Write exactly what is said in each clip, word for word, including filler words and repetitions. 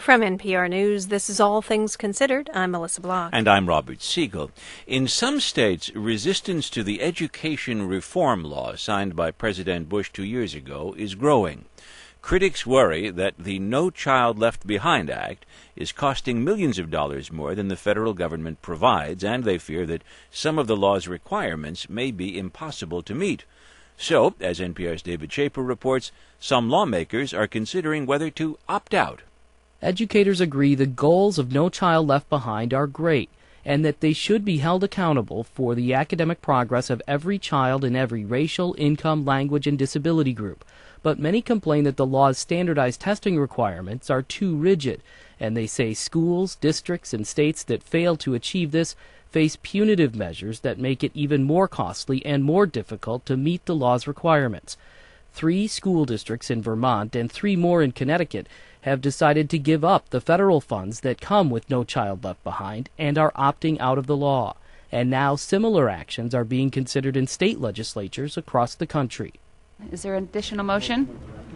From N P R News, this is All Things Considered. I'm Melissa Block. And I'm Robert Siegel. In some states, resistance to the education reform law signed by President Bush two years ago is growing. Critics worry that the No Child Left Behind Act is costing millions of dollars more than the federal government provides, and they fear that some of the law's requirements may be impossible to meet. So, as N P R's David Schaper reports, some lawmakers are considering whether to opt out. Educators agree the goals of No Child Left Behind are great, and that they should be held accountable for the academic progress of every child in every racial, income, language, and disability group. But many complain that the law's standardized testing requirements are too rigid, and they say schools, districts, and states that fail to achieve this face punitive measures that make it even more costly and more difficult to meet the law's requirements. Three school districts in Vermont and three more in Connecticut have decided to give up the federal funds that come with No Child Left Behind and are opting out of the law. And now similar actions are being considered in state legislatures across the country. Is there an additional motion?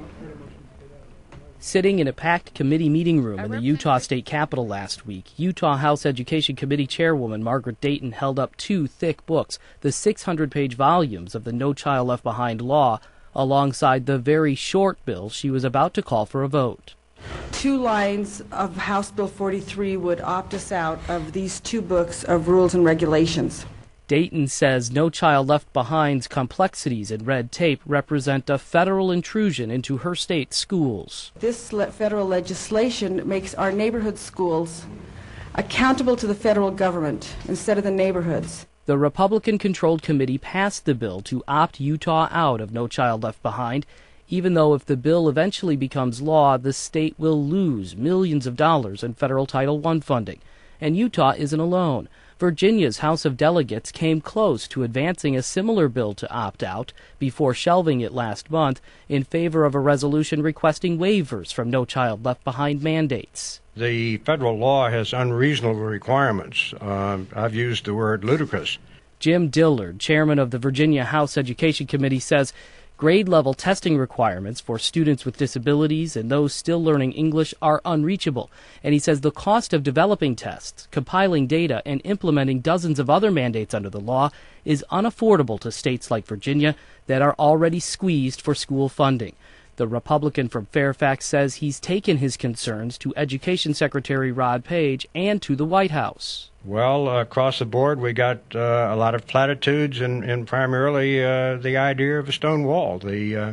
Sitting in a packed committee meeting room in the Utah State Capitol last week, Utah House Education Committee Chairwoman Margaret Dayton held up two thick books, the six hundred page volumes of the No Child Left Behind law, alongside the very short bill she was about to call for a vote. Two lines of House Bill forty-three would opt us out of these two books of rules and regulations. Dayton says No Child Left Behind's complexities and red tape represent a federal intrusion into her state's schools. This le- federal legislation makes our neighborhood schools accountable to the federal government instead of the neighborhoods. The Republican-controlled committee passed the bill to opt Utah out of No Child Left Behind, even though if the bill eventually becomes law, the state will lose millions of dollars in federal Title one funding. And Utah isn't alone. Virginia's House of Delegates came close to advancing a similar bill to opt out before shelving it last month in favor of a resolution requesting waivers from No Child Left Behind mandates. The federal law has unreasonable requirements. Uh, I've used the word ludicrous. Jim Dillard, chairman of the Virginia House Education Committee, says grade-level testing requirements for students with disabilities and those still learning English are unreachable. And he says the cost of developing tests, compiling data, and implementing dozens of other mandates under the law is unaffordable to states like Virginia that are already squeezed for school funding. The Republican from Fairfax says he's taken his concerns to Education Secretary Rod Page and to the White House. Well, uh, across the board, we got uh, a lot of platitudes and, and primarily uh, the idea of a stone wall. The, uh,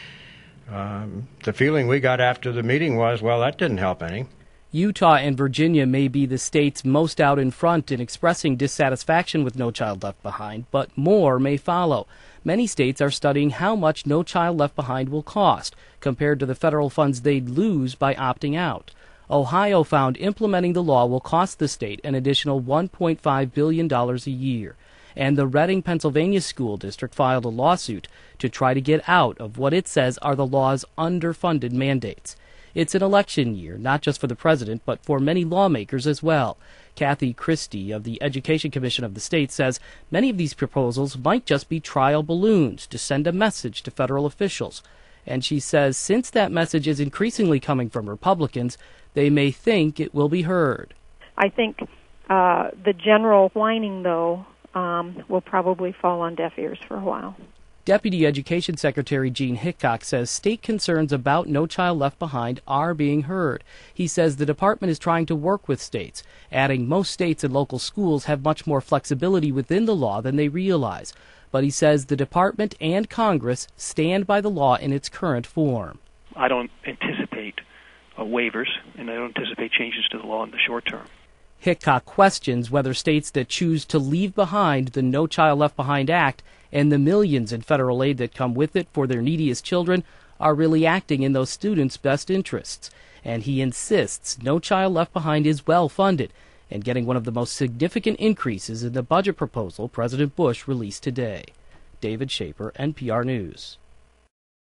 um, the feeling we got after the meeting was, well, that didn't help any. Utah and Virginia may be the states most out in front in expressing dissatisfaction with No Child Left Behind, but more may follow. Many states are studying how much No Child Left Behind will cost compared to the federal funds they'd lose by opting out. Ohio found implementing the law will cost the state an additional one point five billion dollars a year. And the Reading, Pennsylvania school district filed a lawsuit to try to get out of what it says are the law's underfunded mandates. It's an election year, not just for the president, but for many lawmakers as well. Kathy Christie of the Education Commission of the state says many of these proposals might just be trial balloons to send a message to federal officials. And she says since that message is increasingly coming from Republicans, they may think it will be heard. I think uh, the general whining, though, um, will probably fall on deaf ears for a while. Deputy Education Secretary Gene Hickok says state concerns about No Child Left Behind are being heard. He says the department is trying to work with states, adding most states and local schools have much more flexibility within the law than they realize. But he says the department and Congress stand by the law in its current form. I don't anticipate uh, waivers, and I don't anticipate changes to the law in the short term. Hickok questions whether states that choose to leave behind the No Child Left Behind Act and the millions in federal aid that come with it for their neediest children are really acting in those students' best interests. And he insists No Child Left Behind is well funded and getting one of the most significant increases in the budget proposal President Bush released today. David Schaper, N P R News.